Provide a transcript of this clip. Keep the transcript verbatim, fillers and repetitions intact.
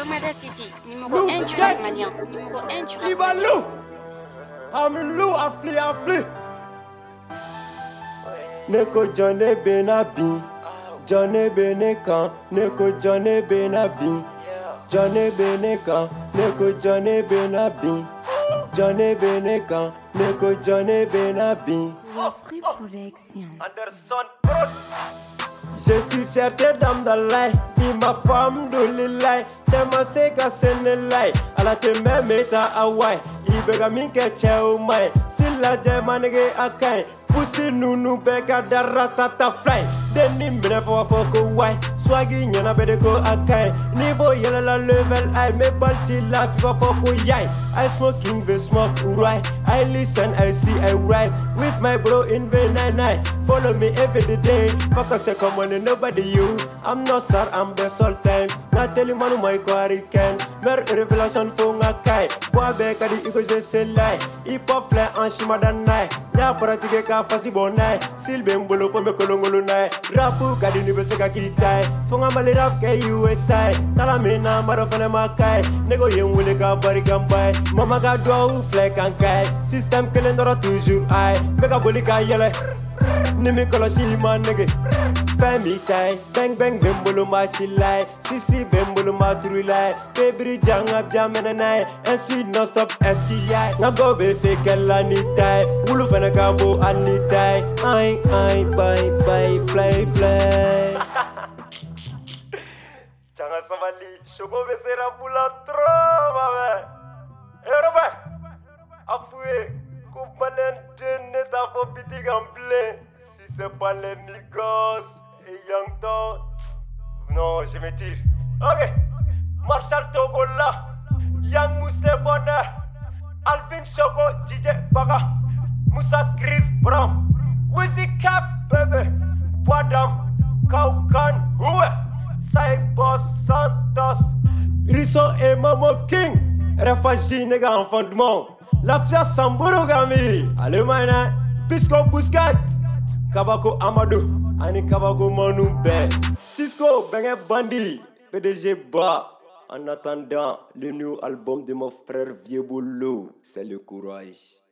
Bomada City, numéro un du rap malien. Numéro un du rap Ibalou, Amilou, Afli, Afli. Neko Johnny Benabi, Johnny Benekan, Neko Johnny Benabi, Johnny Benekan, Neko Johnny Benabi, Johnny Benekan, Neko Johnny Benabi. Free Production. Anderson Prod. Je suis fier de dame d'Allah, qui ma femme de l'Ilai. Chema seka senelai, ala te memeta awai. Ibega minke cheu mai, silla de manege akai. Pussy nunu beka daratata fly. Deni mine fo foko wai, swagi nyana bedeko akai. Nivo yela la level I me balti la fifa foko yai. I smoking the smoke right. I listen, I see, I write with my bro in V ninety-nine. Follow me every day. Focus a common and nobody you. I'm not sad, I'm best all time. Not telling man my quarry can. Mer revelation for ngakai. Bois beka di iko je se lie. Hip hop fly en shima dan nai. Ya pratique ka fasi bonai. Silbe mbolo for me kolongolo nai. Rapu ka di nibe ka kitai. Fonga mali rap ke U S I. Tala me na maro fane makai. Nego yen wule ka bari kampai. Mama ka dwa fly kan kai. System kelen dora toujours ai. Mega boli ka yele. Nimi kolo shima nege. Family tie, bang bang bembolo ma chilai, sisi bembolo ma trulai, baby janga biamena nai, and speed non stop eskiyai, na go be se kella ni tai, wulu fana kabo ani tai, ai ai bye bye fly fly. Jangan samali, shoko be sera pula tro mame. Eh roba, afue, kumpanen dene ta fo biti gamble, si c'est pas les migos. Et Young Thug. Non, je me tire. Ok. Marshall Togola. Young Mousse Bonheur. Alvin Choco. D J Baga. Moussa Chris Brown. Wizzy Cap, baby. Wadam. Kaukan. Houé. Cyber Santos. Riso et Momo King. Réfugié, nègre enfant du monde. La Fia Samburu Gami. Allemagne. Pisco Buscat. Kabako Amadou. Ani Kabago Manu Ben. Cisco Benge Bandi. P D G Ba. En attendant le nouveau album de mon frère Vieux Boulot, c'est le courage.